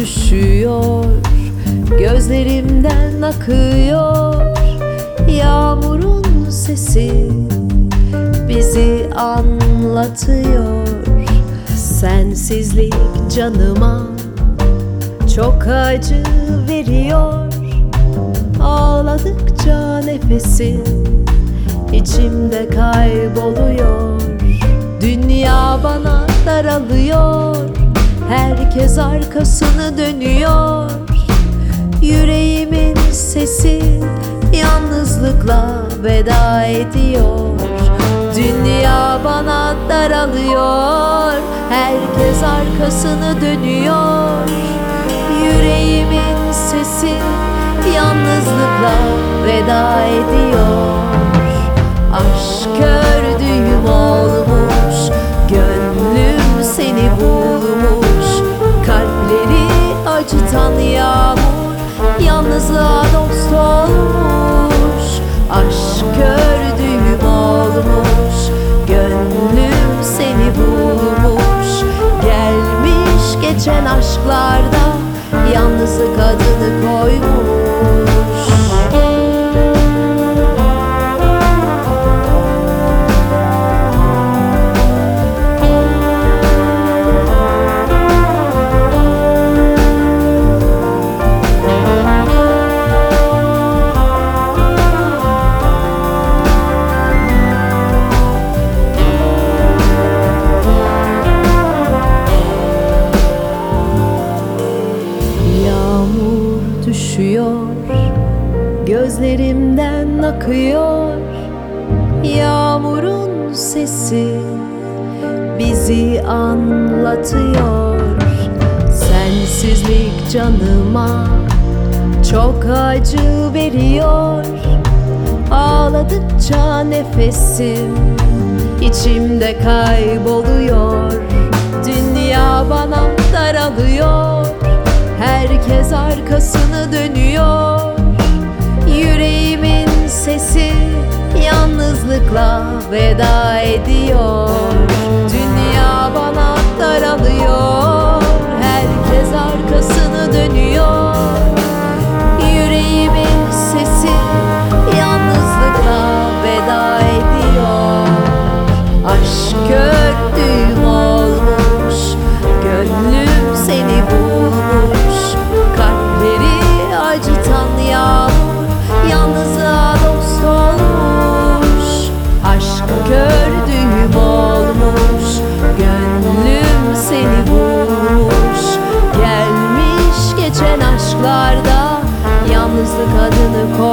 düşüyor, gözlerimden akıyor. Yağmurun sesi bizi anlatıyor. Sensizlik canıma çok acı veriyor. Ağladıkça nefesim içimde kayboluyor. Dünya bana daralıyor, herkes arkasını dönüyor. Yüreğimin sesi yalnızlıkla veda ediyor. Dünya bana daralıyor, herkes arkasını dönüyor. Yüreğimin sesi yalnızlıkla veda ediyor. Aşk gördüğüm olmuş, gönlüm seni bulmuş. Kalpleri acıtan yağmur yalnızlığa dost olmuş. Aşk gördüğüm olmuş, gönlüm seni bulmuş. Gelmiş geçen aşklarda yalnızlık adını koymuş. Düşüyor, gözlerimden akıyor. Yağmurun sesi bizi anlatıyor. Sensizlik canıma çok acı veriyor. Ağladıkça nefesim içimde kayboluyor. Dünya bana daralıyor, herkes arkasını dönüyor. Yüreğimin sesi yalnızlıkla veda ediyor. Dünya bana daralıyor, herkes arkasını dönüyor. Yüreğimin sesi yalnızlıkla veda ediyor. Aşk gördüğüm olmuş, gönlüm seni bulmuş. Kalpleri acıtan yağmur yalnızlığa dost olmuş. Aşk gördüğüm olmuş, gönlüm seni bulmuş. Gelmiş geçen aşklarda yalnızlık adını koymuş.